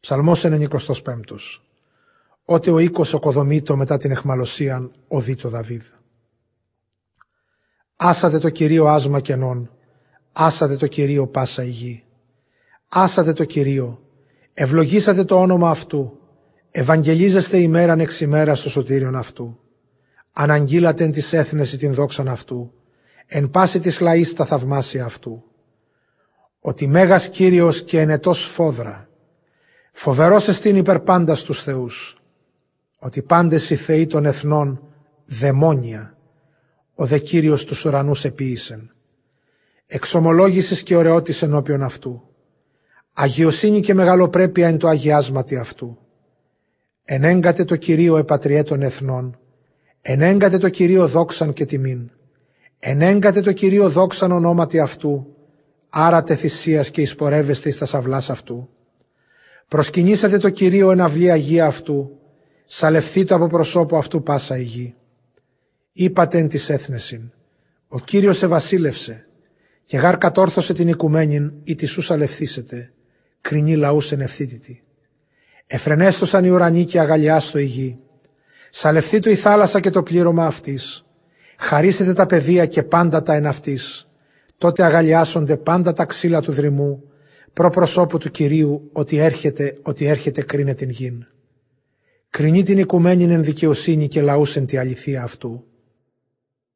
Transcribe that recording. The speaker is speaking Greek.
Ψαλμός 95. Ότε ο οίκος οκοδομείτο μετά την εχμαλωσίαν, οδεί το Δαβίδ. Άσατε το Κυρίο άσμα κενών, άσατε το Κυρίο πάσα η γη. Άσατε το Κυρίο, ευλογήσατε το όνομα αυτού, ευαγγελίζεστε ημέραν εξ ημέρας στο σωτήριον αυτού. Αναγγείλατε εν της έθνεση την δόξαν αυτού, εν πάση της λαής τα θαυμάσια αυτού. Ότι μέγας Κύριος και ενετός φόδρα, φοβερός εστίν υπερπάντας τους θεούς. Ότι πάντες οι θεοί των εθνών δαιμόνια, ο δε Κύριος τους ουρανούς επίησεν. Εξομολόγησης και ωραιότης ενώπιον αυτού. Αγιοσύνη και μεγαλοπρέπεια εν το αγιάσματι αυτού. Ενέγκατε το Κυρίο επατριέ των εθνών, ενέγκατε το Κυρίο δόξαν και τιμήν. Ενέγκατε το Κυρίο δόξαν ονόματι αυτού, άρατε θυσίας και εισπορεύεστε εις τα σαυλάς αυτού. Προσκυνήσατε το Κυρίο εν αυλή αγία αυτού, σαλευθείτε από προσώπου αυτού πάσα η γη. Είπατε εν της έθνεσιν, ο Κύριος ευασίλευσε, και γάρ κατόρθωσε την οικουμένην ή τη σου σαλευθήσετε, κρινή λαούς εν ευθύτητη. Εφρενέστοσαν οι ουρανοί και αγαλιάστο η γη. Σαλευθήτω η θάλασσα και το πλήρωμα αυτής. Χαρίσετε τα πεδία και πάντα τα εν αυτής. Τότε αγαλιάσονται πάντα τα ξύλα του δρυμού, προ προσώπου του Κυρίου, ότι έρχεται κρίνε την γην. Κρινεί την οικουμένην εν δικαιοσύνη και λαούς εν τη αληθεία αυτού.